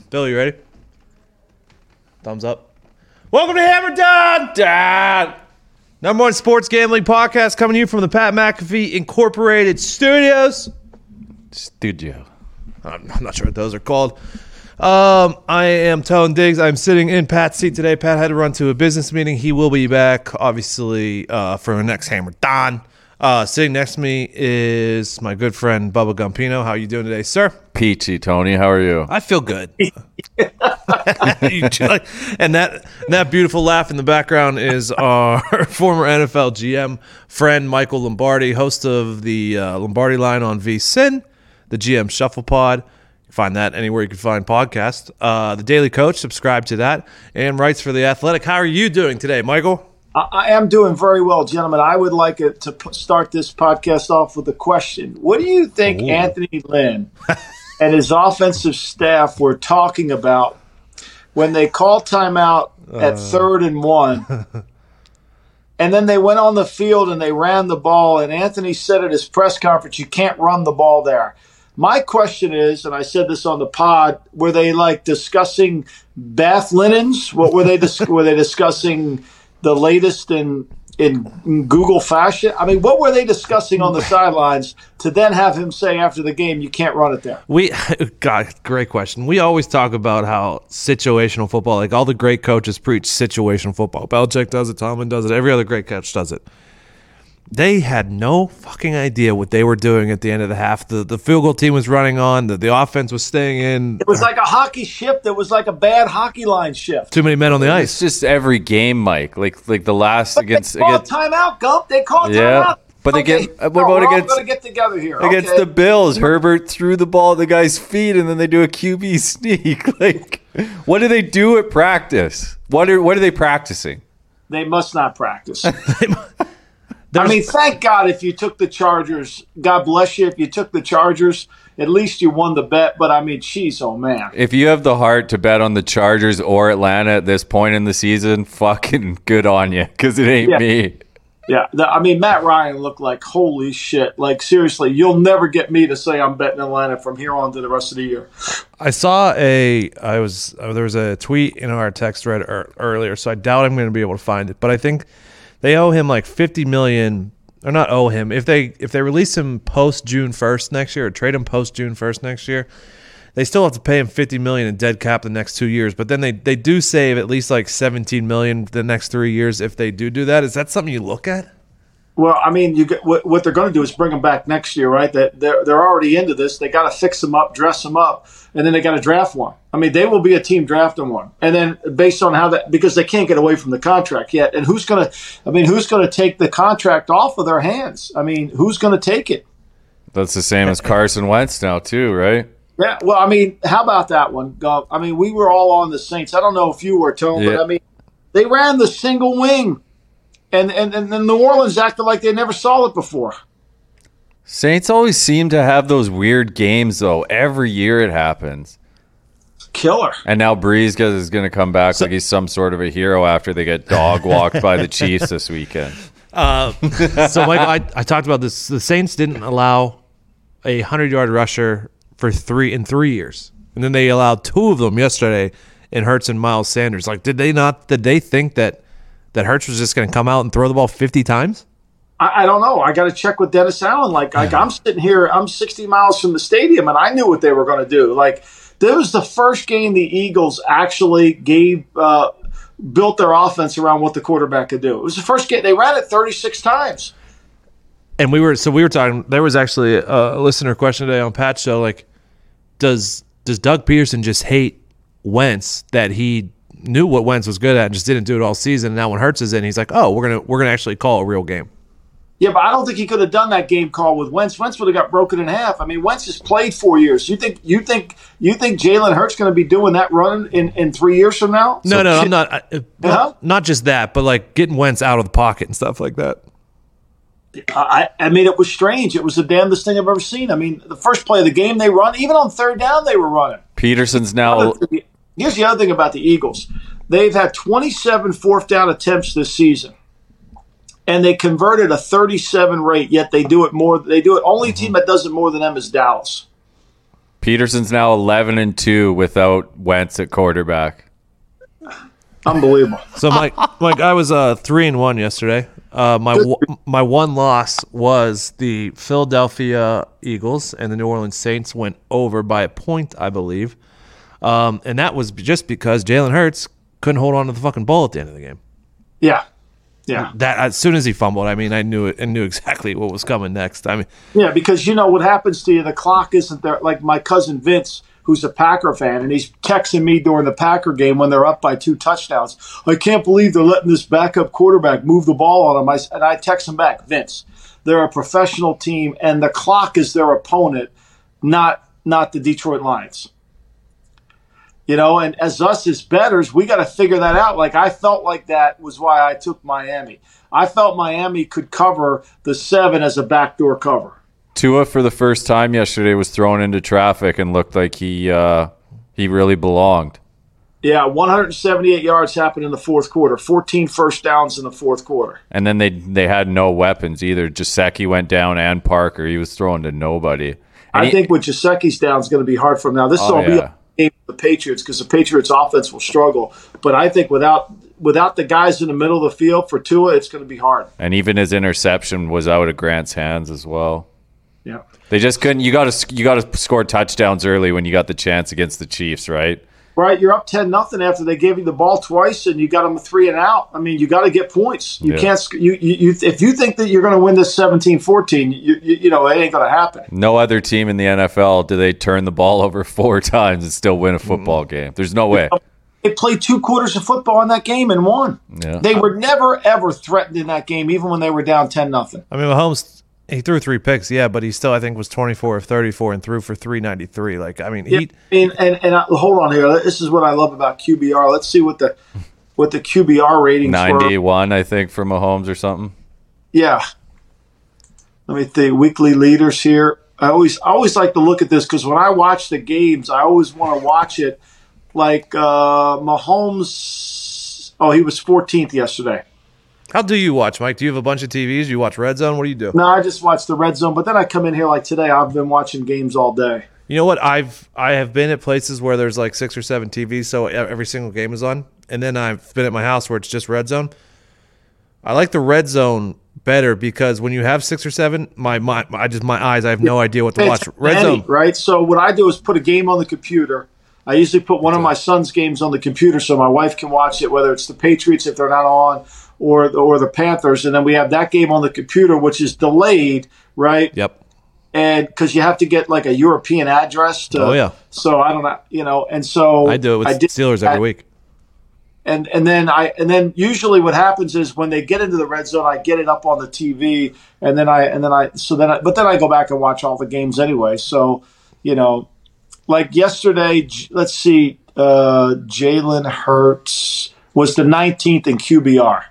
Bill, you ready? Thumbs up. Welcome to Hammer Dad! Dad! Number one sports gambling podcast coming to you from the Pat McAfee Incorporated Studios. I'm not sure what those are called. I am Tone Diggs. I'm sitting in Pat's seat today. Pat had to run to a business meeting. He will be back, obviously, for the next Hammer Don. Sitting next to me is my good friend, Bubba Gumpino. How are you doing today, sir? Peachy, Tony. How are you? I feel good. And that beautiful laugh in the background is our former NFL GM friend, Michael Lombardi, host of the Lombardi Line on VSiN, the GM Shuffle Pod. Find that anywhere you can find podcasts. The Daily Coach, subscribe to that, and writes for The Athletic. How are you doing today, Michael? I am doing very well, gentlemen. I would like to start this podcast off with a question. What do you think Anthony Lynn and his offensive staff were talking about when they called timeout at 3rd and 1, and then they went on the field and they ran the ball, and Anthony said at his press conference, you can't run the ball there. My question is, and I said this on the pod, were they like discussing bath linens? What were they were they discussing the latest in Google fashion? I mean, what were they discussing on the sidelines to then have him say after the game, you can't run it there? God, great question. We always talk about how situational football, like all the great coaches preach situational football. Belichick does it, Tomlin does it, every other great coach does it. They had no fucking idea what they were doing at the end of the half. The field goal team was running on. The offense was staying in. It was like a hockey shift. It was like a bad hockey line shift. Too many men on the ice. It's just every game, Mike. Like the last but against. They call timeout, Gump. They call timeout. But okay. What about we're against? Going to get together here Against the Bills, Herbert threw the ball at the guy's feet, and then they do a QB sneak. Like, what do they do at practice? What are they practicing? They must not practice. I mean, thank God if you took the Chargers. God bless you. If you took the Chargers, at least you won the bet. But, I mean, geez, oh, man. If you have the heart to bet on the Chargers or Atlanta at this point in the season, fucking good on you, because it ain't me. Yeah, I mean, Matt Ryan looked like holy shit. Like, seriously, you'll never get me to say I'm betting Atlanta from here on to the rest of the year. I saw there was a tweet in our text thread earlier, so I doubt I'm going to be able to find it. But I think they owe him like $50 million, or not owe him. If they release him post June 1st next year, or trade him post June 1st next year, they still have to pay him $50 million in dead cap the next 2 years. But then they do save at least like $17 million the next 3 years if they do that. Is that something you look at? Well, I mean, what they're going to do is bring him back next year, right? They're already into this. They got to fix him up, dress him up, and then they got to draft one. I mean, they will be a team drafting one, and then based on how that, because they can't get away from the contract yet. And who's going to take the contract off of their hands? I mean, who's going to take it? That's the same as Carson Wentz now, too, right? Yeah. Well, I mean, how about that one? I mean, we were all on the Saints. I don't know if you were, Tone, but I mean, they ran the single wing. And New Orleans acted like they never saw it before. Saints always seem to have those weird games, though. Every year it happens. Killer. And now Breeze is going to come back like he's some sort of a hero after they get dog walked by the Chiefs this weekend. So, Mike, I talked about this. The Saints didn't allow a 100-yard rusher in 3 years. And then they allowed 2 of them yesterday in Hurts and Miles Sanders. Like, did they think that Hurts was just going to come out and throw the ball 50 times? I don't know. I got to check with Dennis Allen. Like I'm sitting here, I'm 60 miles from the stadium, and I knew what they were going to do. Like, this was the first game the Eagles actually built their offense around what the quarterback could do. It was the first game. They ran it 36 times. And we were talking, there was actually a listener question today on Pat's show, like, does Doug Peterson just hate Wentz that he knew what Wentz was good at and just didn't do it all season? And now when Hurts is in, he's like, oh, we're gonna actually call a real game. Yeah, but I don't think he could have done that game call with Wentz. Wentz would have got broken in half. I mean, Wentz has played 4 years. You think Jalen Hurts going to be doing that run in 3 years from now? No, I'm not. Not just that, but like getting Wentz out of the pocket and stuff like that. I mean, it was strange. It was the damnedest thing I've ever seen. I mean, the first play of the game they run, even on third down they were running. Peterson's now. Here's the other thing about the Eagles. They've had 27 fourth down attempts this season, and they converted a 37 rate, yet they do it more. They do it. Only team that does it more than them is Dallas. Peterson's now 11-2 without Wentz at quarterback. Unbelievable. So my guy was 3-1 yesterday. My one loss was the Philadelphia Eagles, and the New Orleans Saints went over by a point, I believe. And that was just because Jalen Hurts couldn't hold on to the fucking ball at the end of the game. Yeah. That as soon as he fumbled, I knew it and knew exactly what was coming next. Yeah, because what happens to you, the clock isn't there. Like my cousin Vince, who's a Packer fan, and he's texting me during the Packer game when they're up by 2 touchdowns. I can't believe they're letting this backup quarterback move the ball on them. And I text him back, Vince, they're a professional team, and the clock is their opponent, not the Detroit Lions. And as bettors, we got to figure that out. Like, I felt like that was why I took Miami. I felt Miami could cover the 7 as a backdoor cover. Tua, for the first time yesterday, was thrown into traffic and looked like he really belonged. Yeah, 178 yards happened in the fourth quarter, 14 first downs in the fourth quarter. And then they had no weapons either. Gesicki went down and Parker. He was throwing to nobody. I think with Gesicki's down, it's going to be hard for him. Now, this will be a game for the Patriots because the Patriots' offense will struggle. But I think without the guys in the middle of the field for Tua, it's going to be hard. And even his interception was out of Grant's hands as well. Yeah, they just couldn't. You got to score touchdowns early when you got the chance against the Chiefs, right? Right. You're up 10-0 after they gave you the ball twice, and you got them 3 and out. I mean, you got to get points. You can't. You if you think that you're going to win this 17-14, it ain't going to happen. No other team in the NFL do they turn the ball over 4 times and still win a football game. There's no way. They played 2 quarters of football in that game and won. Yeah. They were never ever threatened in that game, even when they were down 10-0. Mahomes. He threw 3 picks, yeah, but he still, I think, was 24 of 34 and threw for 393. Hold on here. This is what I love about QBR. Let's see what the QBR ratings 91, I think, for Mahomes or something. Yeah. Let me think. Weekly leaders here. I always like to look at this because when I watch the games, I always want to watch it like Mahomes. Oh, he was 14th yesterday. How do you watch, Mike? Do you have a bunch of TVs? You watch Red Zone? What do you do? No, I just watch the Red Zone, but then I come in here like today. I've been watching games all day. You know what? I have been at places where there's like 6 or 7 TVs, so every single game is on. And then I've been at my house where it's just Red Zone. I like the Red Zone better because when you have 6 or 7, my eyes, I have no idea what to watch. Red Zone, right? So what I do is put a game on the computer. I usually put one of my son's games on the computer so my wife can watch it, whether it's the Patriots if they're not on, or the Panthers, and then we have that game on the computer, which is delayed, right? Yep. And because you have to get like a European address to. Oh yeah. So I don't know, and so I do it with Steelers every week. And then usually what happens is when they get into the red zone, I get it up on the TV, but then I go back and watch all the games anyway. So like yesterday, let's see, Jalen Hurts was the 19th in QBR.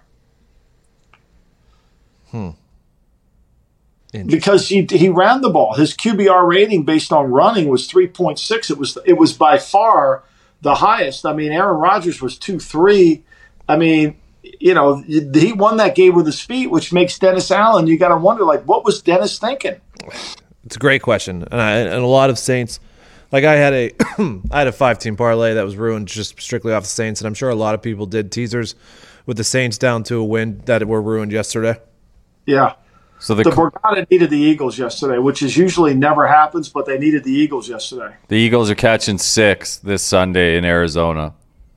Because he ran the ball. His QBR rating based on running was 3.6. It was by far the highest. I mean, Aaron Rodgers was 2.3. I mean, he won that game with his feet, which makes Dennis Allen. You got to wonder, like, what was Dennis thinking? It's a great question, and a lot of Saints. Like I had a 5-team parlay that was ruined just strictly off the Saints, and I'm sure a lot of people did teasers with the Saints down to a win that were ruined yesterday. Yeah. So the Borgata needed the Eagles yesterday, which is usually never happens, but they needed the Eagles yesterday. The Eagles are catching 6 this Sunday in Arizona.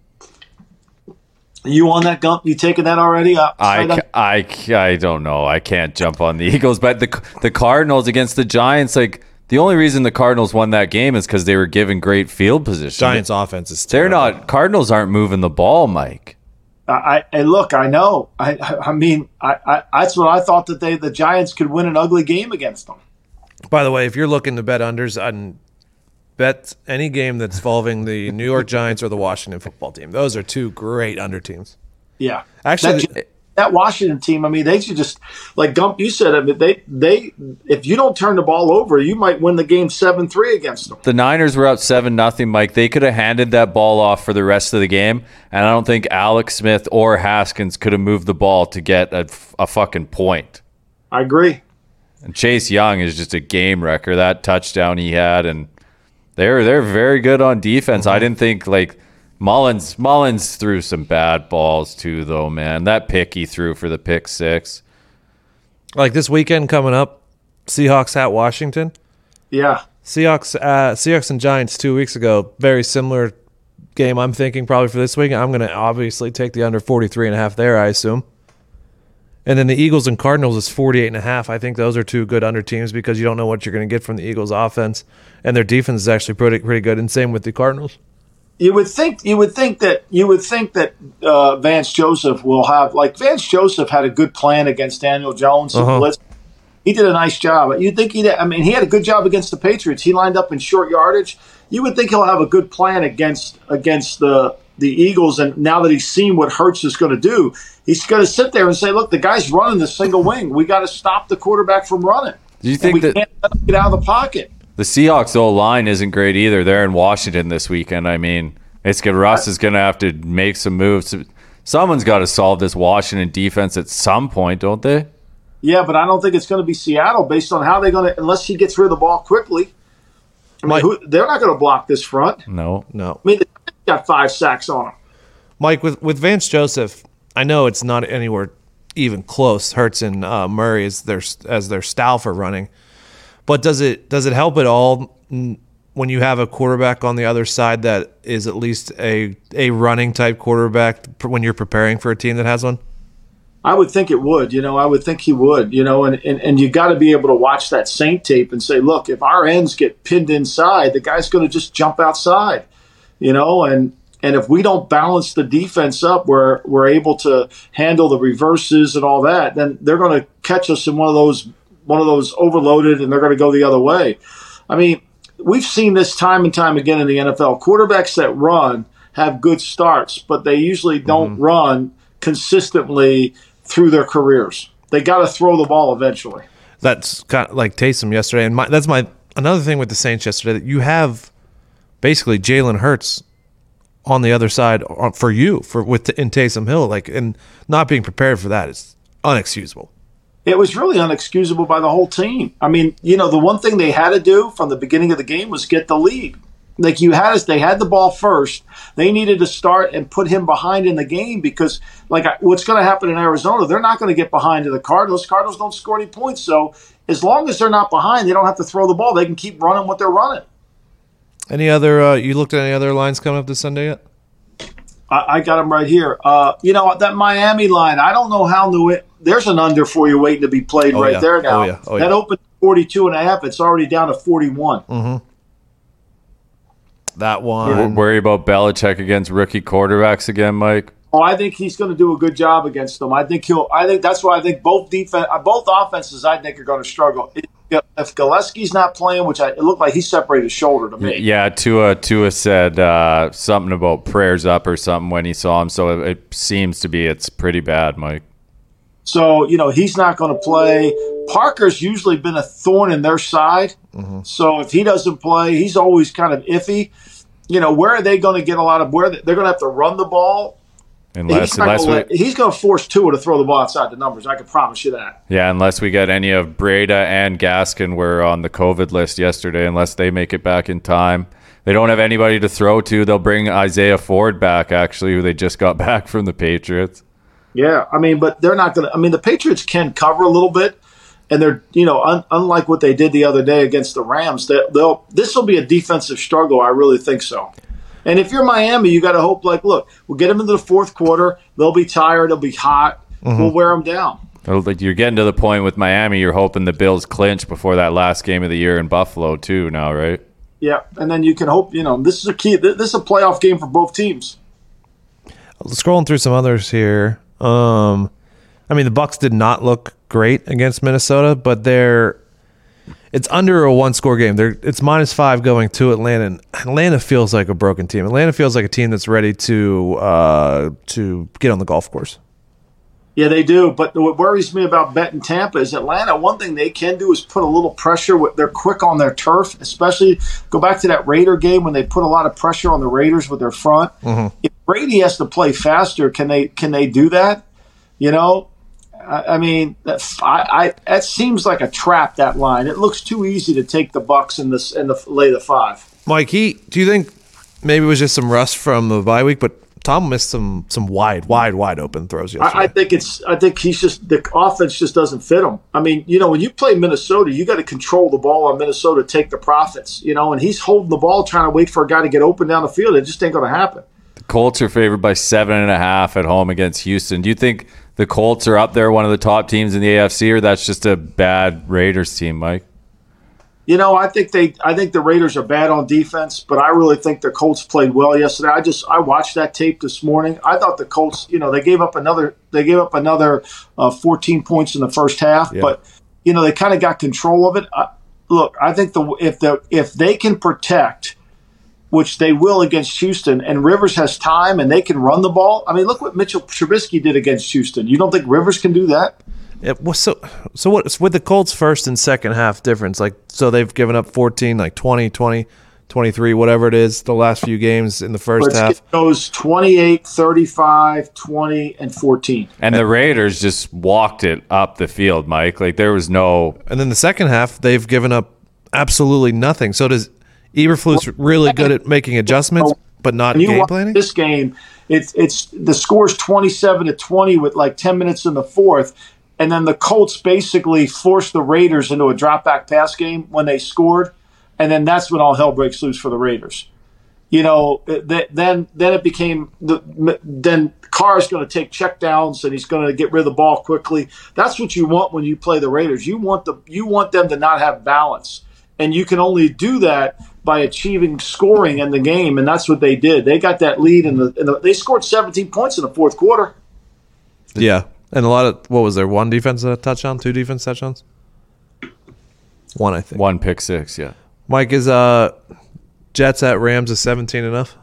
You on that, Gump? You taking that already? I don't know. I can't jump on the Eagles, but the Cardinals against the Giants, like the only reason the Cardinals won that game is because they were given great field position. Giants offense is terrible. Cardinals aren't moving the ball, Mike. I know. I mean, that's what I thought, that the Giants could win an ugly game against them. By the way, if you're looking to bet unders, I'd bet any game that's involving the New York Giants or the Washington football team. Those are 2 great under teams. Yeah, actually, that Washington team. I mean, they should just, like Gump, you said. I mean, they if you don't turn the ball over, you might win the game 7-3 against them. The Niners were up 7-0, Mike. They could have handed that ball off for the rest of the game, and I don't think Alex Smith or Haskins could have moved the ball to get a fucking point. I agree. And Chase Young is just a game wrecker. That touchdown he had, and They're very good on defense. I didn't think like Mullins threw some bad balls too, though, man. That pick he threw for the pick six. Like this weekend coming up, Seahawks at Washington. Yeah. Seahawks and Giants 2 weeks ago. Very similar game, I'm thinking, probably for this week. I'm going to obviously take the under 43.5 there, I assume. And then the Eagles and Cardinals is 48.5. I think those are two good under teams because you don't know what you're going to get from the Eagles offense. And their defense is actually pretty good. And same with the Cardinals. You would think that Vance Joseph will have, like, Vance Joseph had a good plan against Daniel Jones. He did a nice job. You'd think he had a good job against the Patriots. He lined up in short yardage. You would think he'll have a good plan against the Eagles. And now that he's seen what Hurts is going to do, he's going to sit there and say, "Look, the guy's running the single wing. We got to stop the quarterback from running. Do you think can't let him get out of the pocket?" The Seahawks O-line isn't great either. They're in Washington this weekend. I mean, Russ is going to have to make some moves. Someone's got to solve this Washington defense at some point, don't they? Yeah, but I don't think it's going to be Seattle based on how they're going to, unless he gets rid of the ball quickly. I mean, they're not going to block this front. No. I mean, they got 5 sacks on him. Mike, with Vance Joseph, I know it's not anywhere even close. Hurts and Murray as their style for running. But does it help at all when you have a quarterback on the other side that is at least a running type quarterback when you're preparing for a team that has one? I would think it would. I would think he would. And you got to be able to watch that Saint tape and say, look, if our ends get pinned inside, the guy's going to just jump outside. And if we don't balance the defense up, we're able to handle the reverses and all that, then they're going to catch us in one of those overloaded, and they're going to go the other way. I mean, we've seen this time and time again in the NFL. Quarterbacks that run have good starts, but they usually don't run consistently through their careers. They got to throw the ball eventually. That's kind of like Taysom yesterday, and that's another thing with the Saints yesterday. That you have basically Jalen Hurts on the other side for you in Taysom Hill, and not being prepared for that is unexcusable. It was really unexcusable by the whole team. I mean, the one thing they had to do from the beginning of the game was get the lead. Like they had the ball first. They needed to start and put him behind in the game because, what's going to happen in Arizona, they're not going to get behind to the Cardinals. Cardinals don't score any points. So as long as they're not behind, they don't have to throw the ball. They can keep running what they're running. Any other? You looked at any other lines coming up this Sunday yet? I got them right here. That Miami line, I don't know how there's an under for you waiting to be played there now. That opened 42.5. It's already down to 41. Mm-hmm. That one. Worry about Belichick against rookie quarterbacks again, Mike? Oh, I think he's going to do a good job against them. I think that's why I think both offenses I think are going to struggle. If Gillespie's not playing, it looked like he separated his shoulder to me. Yeah, Tua said something about prayers up or something when he saw him. So it seems to be it's pretty bad, Mike. So, he's not going to play. Parker's usually been a thorn in their side. Mm-hmm. So if he doesn't play, he's always kind of iffy. Where are they going to get a lot of where they're going to have to run the ball? He's going to force Tua to throw the ball outside the numbers. I can promise you that. Yeah, unless we get any of Breda and Gaskin were on the COVID list yesterday, unless they make it back in time. They don't have anybody to throw to. They'll bring Isaiah Ford back, actually, who they just got back from the Patriots. Yeah, but they're not going to – the Patriots can cover a little bit, and they're, unlike what they did the other day against the Rams, this will be a defensive struggle. I really think so. And if you're Miami, you got to hope, look, we'll get them into the fourth quarter. They'll be tired. They'll be hot. Mm-hmm. We'll wear them down. You're getting to the point with Miami. You're hoping the Bills clinch before that last game of the year in Buffalo, too, now, right? Yeah, and then you can hope, this is a key. This is a playoff game for both teams. Scrolling through some others here. The Bucs did not look great against Minnesota, but it's under a one-score game. It's -5 going to Atlanta. And Atlanta feels like a broken team. Atlanta feels like a team that's ready to get on the golf course. Yeah, they do. But what worries me about betting Tampa is Atlanta. One thing they can do is put a little pressure. They're quick on their turf, especially go back to that Raider game when they put a lot of pressure on the Raiders with their front. Mm-hmm. If Brady has to play faster, can they do that? That seems like a trap, that line. It looks too easy to take the Bucs and lay the 5. Mike, do you think maybe it was just some rust from the bye week, but Tom missed some wide open throws yesterday. I think he's just, the offense just doesn't fit him. I mean, when you play Minnesota, you got to control the ball on Minnesota, take the profits, and he's holding the ball trying to wait for a guy to get open down the field. It just ain't going to happen. The Colts are favored by 7.5 at home against Houston. Do you think the Colts are up there, one of the top teams in the AFC, or that's just a bad Raiders team, Mike? I think the Raiders are bad on defense, but I really think the Colts played well yesterday. I watched that tape this morning. I thought the Colts, they gave up another 14 points in the first half, but they kind of got control of it. Look, I think if they can protect, which they will against Houston, and Rivers has time and they can run the ball. I mean, look what Mitchell Trubisky did against Houston. You don't think Rivers can do that? So what's with the Colts first and second half difference? So they've given up 14, 20, 23, whatever it is, the last few games in the first half. It goes 28, 35, 20, and 14. And the Raiders just walked it up the field, Mike. There was no... And then the second half, they've given up absolutely nothing. So does Eberflus really good at making adjustments, but not game planning? This game, it's the score's 27-20 with 10 minutes in the fourth. And then the Colts basically forced the Raiders into a drop-back pass game when they scored, and then that's when all hell breaks loose for the Raiders. Then it became then Carr's going to take checkdowns and he's going to get rid of the ball quickly. That's what you want when you play the Raiders. You want them to not have balance, and you can only do that by achieving scoring in the game, and that's what they did. They got that lead they scored 17 points in the fourth quarter. Yeah. And a lot of, what was there, one defensive touchdown, two defense touchdowns? One, I think. One pick six, yeah. Mike, is Jets at Rams is 17 enough?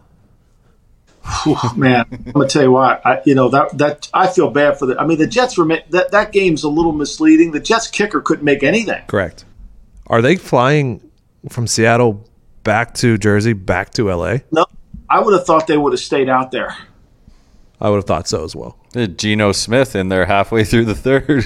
Man, I'm gonna tell you what. I feel bad for the. I mean, the Jets were that game's a little misleading. The Jets kicker couldn't make anything. Correct. Are they flying from Seattle back to Jersey, back to LA? No, I would have thought they would have stayed out there. I would have thought so as well. Geno Smith in there halfway through the third.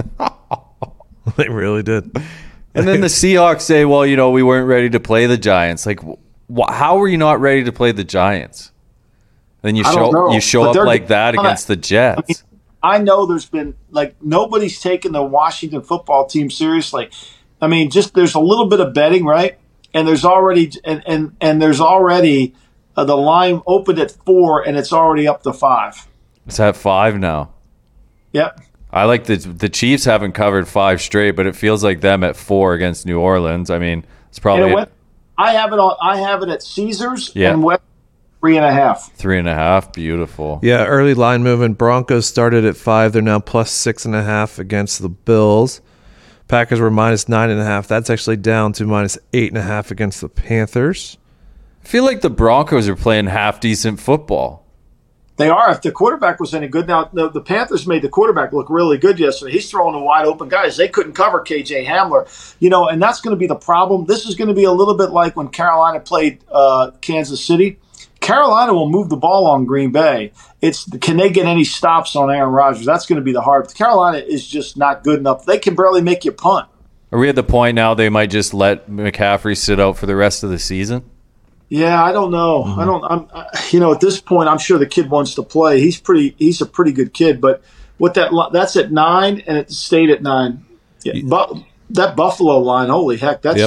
They really did. And then the Seahawks say, well, we weren't ready to play the Giants. How were you not ready to play the Giants? Then you show up like that against the Jets. I know there's been nobody's taken the Washington football team seriously. I mean, just there's a little bit of betting, right? And there's already and there's already the line opened at 4 and it's already up to 5. It's at 5 now. Yep. I like the Chiefs haven't covered 5 straight, but it feels like them at 4 against New Orleans. I mean, it's probably. I have it at Caesars and West 3.5. 3.5, beautiful. Yeah, early line movement. Broncos started at 5. They're now plus 6.5 against the Bills. Packers were minus 9.5. That's actually down to minus 8.5 against the Panthers. I feel like the Broncos are playing half decent football. They are. If the quarterback was any good. Now, the Panthers made the quarterback look really good yesterday. He's throwing to wide open guys. They couldn't cover KJ Hamler. And that's going to be the problem. This is going to be a little bit like when Carolina played Kansas City. Carolina will move the ball on Green Bay. Can they get any stops on Aaron Rodgers? That's going to be the hard. Carolina is just not good enough. They can barely make you punt. Are we at the point now they might just let McCaffrey sit out for the rest of the season? Yeah, I don't know. Mm-hmm. At this point, I'm sure the kid wants to play. He's a pretty good kid, but that's at 9 and it stayed at 9. Yeah, but that Buffalo line, holy heck, that's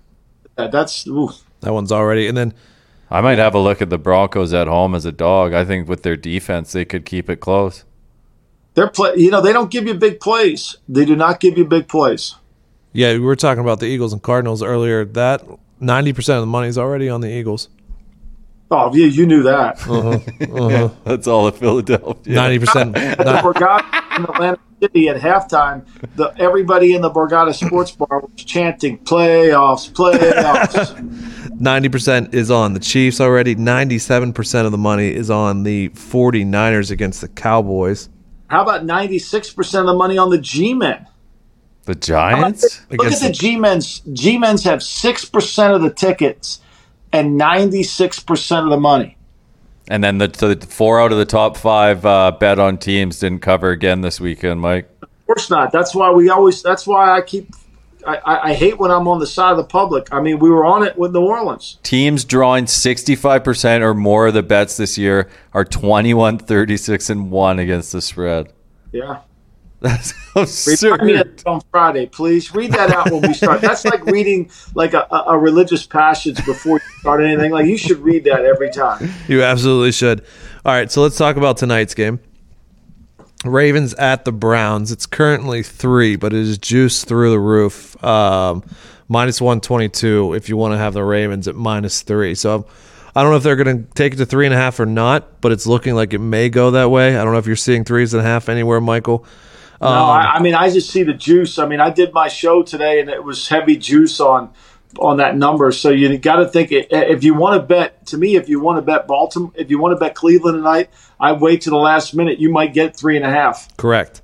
ooh. That one's already. And then I might have a look at the Broncos at home as a dog. I think with their defense, they could keep it close. They don't give you big plays. They do not give you big plays. Yeah, we were talking about the Eagles and Cardinals earlier. That 90% of the money is already on the Eagles. Oh, yeah, you knew that. Yeah, that's all of Philadelphia. 90%. At the Borgata in Atlantic City at halftime, everybody in the Borgata Sports Bar was chanting, playoffs, playoffs. 90% is on the Chiefs already. 97% of the money is on the 49ers against the Cowboys. How about 96% of the money on the G-Men? The Giants? Look at the G-Men's. G-Men's have 6% of the tickets and 96% of the money. And then the 4 out of the top 5 bet on teams didn't cover again this weekend, Mike. Of course not. That's why I I hate when I'm on the side of the public. I mean, we were on it with New Orleans. Teams drawing 65% or more of the bets this year are 21, 36, and 1 against the spread. Yeah. That's absurd. Remind me of that on Friday, please. Read that out when we start. That's like reading like a religious passage before you start anything. Like, you should read that every time. You absolutely should. All right, so let's talk about tonight's game. Ravens at the Browns. It's currently 3, but it is juiced through the roof. Minus 122 if you want to have the Ravens at minus 3. So I don't know if they're going to take it to 3.5 or not, but it's looking like it may go that way. I don't know if you're seeing 3.5 anywywhere, Michael. No, I mean, I just see the juice. I mean, I did my show today, and it was heavy juice on that number. So you got to think, if you want to bet, to me, if you want to bet Baltimore, if you want to bet Cleveland tonight, I'd wait to the last minute. You might get 3.5. Correct.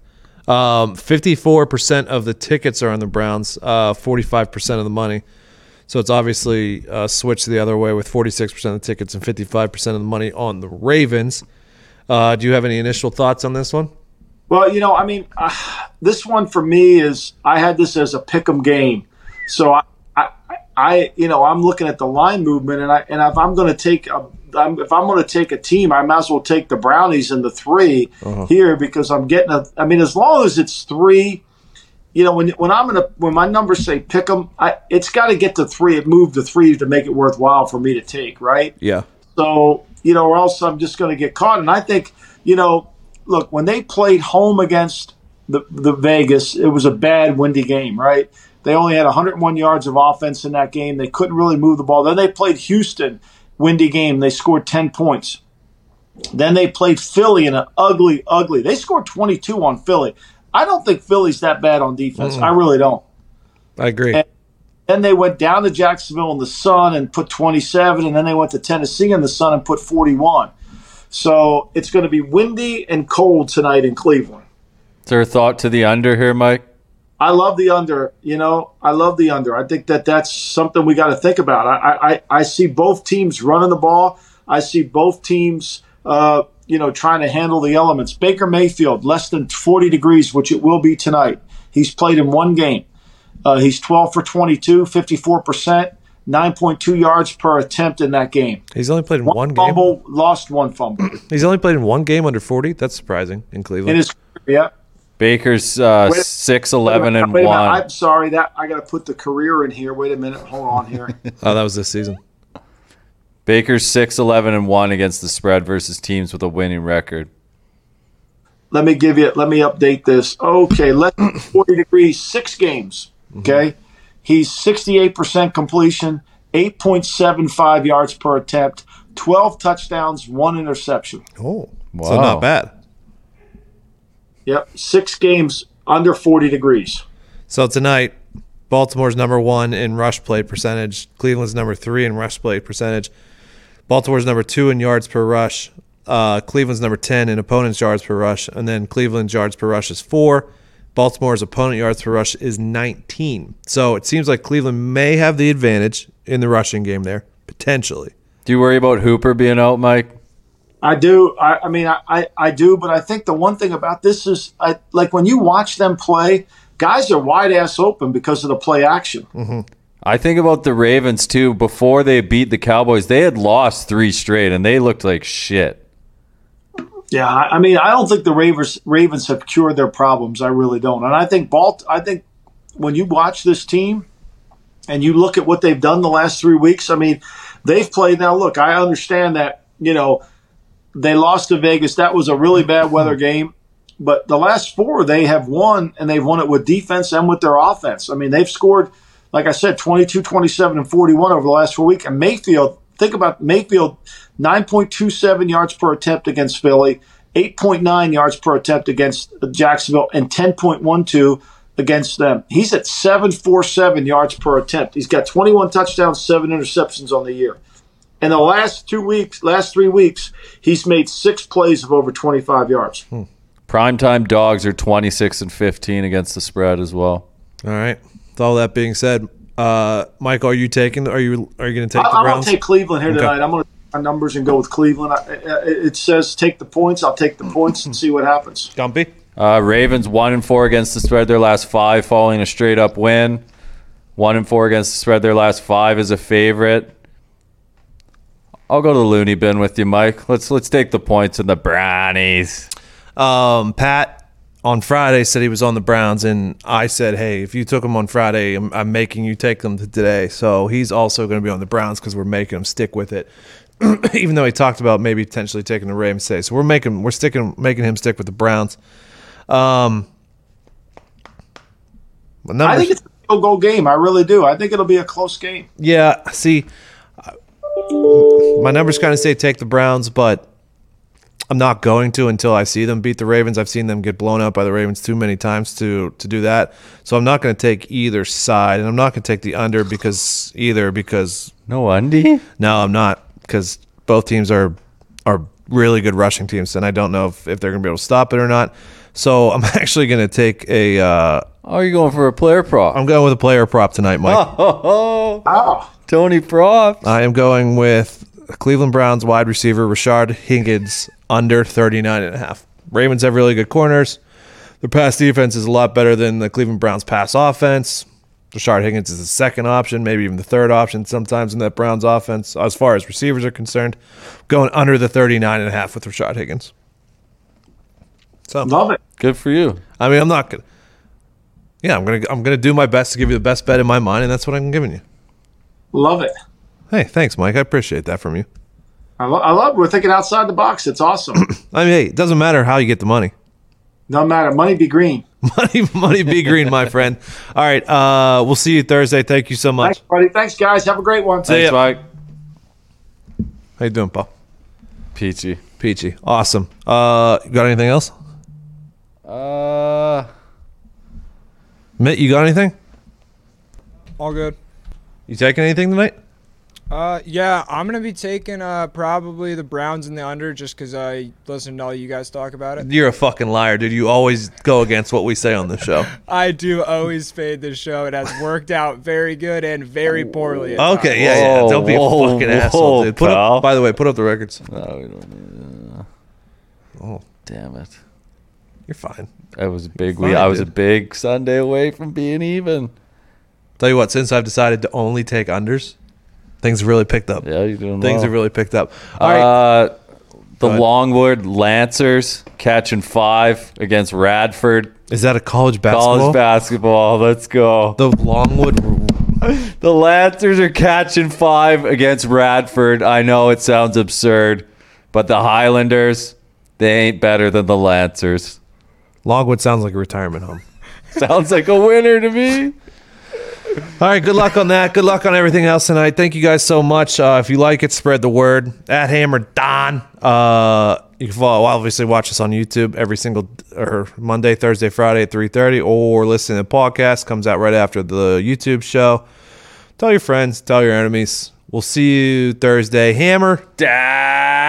54% of the tickets are on the Browns, 45% of the money. So it's obviously switched the other way with 46% of the tickets and 55% of the money on the Ravens. Do you have any initial thoughts on this one? Well, I mean, this one for me is, I had this as a pick'em game. So I'm looking at the line movement, and if I'm going to take a team, I might as well take the Brownies in the 3 here, because I'm getting as long as it's 3, when my numbers say pick 'em, it's got to get to 3. It moved to 3 to make it worthwhile for me to take, right? Yeah. So or else I'm just going to get caught. And I think look, when they played home against the Vegas, it was a bad, windy game, right? They only had 101 yards of offense in that game. They couldn't really move the ball. Then they played Houston, windy game. They scored 10 points. Then they played Philly in an ugly. They scored 22 on Philly. I don't think Philly's that bad on defense. I really don't. I agree. And then they went down to Jacksonville in the sun and put 27, and then they went to Tennessee in the sun and put 41. So it's going to be windy and cold tonight in Cleveland. Is there a thought to the under here, Mike? I love the under. I love the under. I think that's something we got to think about. I see both teams running the ball. I see both teams, trying to handle the elements. Baker Mayfield, less than 40 degrees, which it will be tonight. He's played in one game. He's 12 for 22, 54%, 9.2 yards per attempt in that game. He's only played in one game? Fumble, lost one fumble. He's only played in one game under 40? That's surprising in Cleveland. In his career, yeah. Baker's 6-11 and 1. I'm sorry, that I got to put the career in here. Wait a minute, hold on here. Oh, that was this season. Baker's 6-11 and 1 against the spread versus teams with a winning record. Let me update this. Okay, less than 40 degrees, 6 games. Okay, he's 68% completion, 8.75 yards per attempt, 12 touchdowns, 1 interception. Oh, wow. So not bad. Yep, 6 games under 40 degrees. So tonight, Baltimore's number 1 in rush play percentage. Cleveland's number 3 in rush play percentage. Baltimore's number 2 in yards per rush. Cleveland's number 10 in opponent's yards per rush. And then Cleveland's yards per rush is 4. Baltimore's opponent yards per rush is 19. So it seems like Cleveland may have the advantage in the rushing game there, potentially. Do you worry about Hooper being out, Mike? I do. I do, but I think the one thing about this is, like when you watch them play, guys are wide ass open because of the play action. Mm-hmm. I think about the Ravens too. Before they beat the Cowboys, they had lost 3 straight, and they looked like shit. Yeah, I mean, I don't think the Ravens have cured their problems. I really don't. And I think when you watch this team and you look at what they've done the last 3 weeks, I mean, they've played. Now, look, I understand that they lost to Vegas. That was a really bad weather game. But the last 4 they have won, and they've won it with defense and with their offense. I mean, they've scored, like I said, 22, 27, and 41 over the last 4 weeks. And Mayfield, think about Mayfield, 9.27 yards per attempt against Philly, 8.9 yards per attempt against Jacksonville, and 10.12 against them. He's at 7.47 yards per attempt. He's got 21 touchdowns, 7 interceptions on the year. In the last 3 weeks, he's made 6 plays of over 25 yards. Primetime dogs are 26 and 15 against the spread as well. All right. With all that being said, Michael, are you going to take the Browns? I'm going to take Cleveland here tonight. I'm going to take my numbers and go with Cleveland. It says take the points. I'll take the points and see what happens. Gumpy? Ravens 1-4 against the spread their last 5 following a straight up win. 1-4 against the spread their last 5 as a favorite. I'll go to the loony bin with you, Mike. Let's take the points in the Brownies. Pat on Friday said he was on the Browns, and I said, hey, if you took him on Friday, I'm making you take them today. So he's also going to be on the Browns because we're making him stick with it. Even though he talked about maybe potentially taking the Ravens today. So we're making him stick with the Browns. I think it's a field goal game. I really do. I think it'll be a close game. Yeah, see, my numbers kind of say take the Browns, but I'm not going to until I see them beat the Ravens. I've seen them get blown out by the Ravens too many times to do that. So I'm not going to take either side, and I'm not going to take the under because No Undy? no, I'm not, because both teams are really good rushing teams, and I don't know if they're going to be able to stop it or not. So I'm actually going to take a. Oh, you're going for a player prop? I'm going with a player prop tonight, Mike. Oh. Tony props. I am going with Cleveland Browns wide receiver Rashard Higgins under 39.5. Ravens have really good corners. Their pass defense is a lot better than the Cleveland Browns pass offense. Rashard Higgins is the second option, maybe even the third option sometimes in that Browns offense. As far as receivers are concerned, going under the 39.5 with Rashard Higgins. So Love it. Good for you. I mean, I'm not gonna. Yeah, I'm gonna do my best to give you the best bet in my mind, and that's what I'm giving you. Love it. Hey, thanks, Mike. I appreciate that from you. I love it. We're thinking outside the box. It's awesome. I mean, hey, it doesn't matter how you get the money. No matter. Money be green. Money be green, my friend. All right, we'll see you Thursday. Thank you so much. Thanks, buddy. Thanks, guys. Have a great one. See ya. Thanks, Mike. How you doing, Paul? Peachy. Peachy. Awesome. You got anything else? Mitt, you got anything? All good. You taking anything tonight? Yeah, I'm going to be taking probably the Browns in the under just because I listened to all you guys talk about it. You're a fucking liar, dude. You always go against what we say on the show. I do always fade this show. It has worked out very good and very poorly. at Okay, times. yeah. Don't be a Whoa, fucking whoa, asshole, dude. pal. By the way, put up the records. No, we don't need Oh, Damn it. you're fine. That was a big Fine, I was a dude. big Sunday away from being even. Tell you what, since I've decided to only take unders, things have really picked up. Yeah, you're doing Things well. have really picked up. All right. The Go ahead. Longwood Lancers catching 5 against Radford. Is that a college basketball? College basketball. Let's go. The Longwood. The Lancers are catching 5 against Radford. I know it sounds absurd, but the Highlanders, they ain't better than the Lancers. Longwood sounds like a retirement home. Sounds like a winner to me. All right, good luck on that. Good luck on everything else tonight. Thank you guys so much. If you like it, spread the word. At Hammer Don. You can obviously watch us on YouTube every single or Monday, Thursday, Friday at 3:30, or listen to the podcast. Comes out right after the YouTube show. Tell your friends. Tell your enemies. We'll see you Thursday. Hammer. Dad.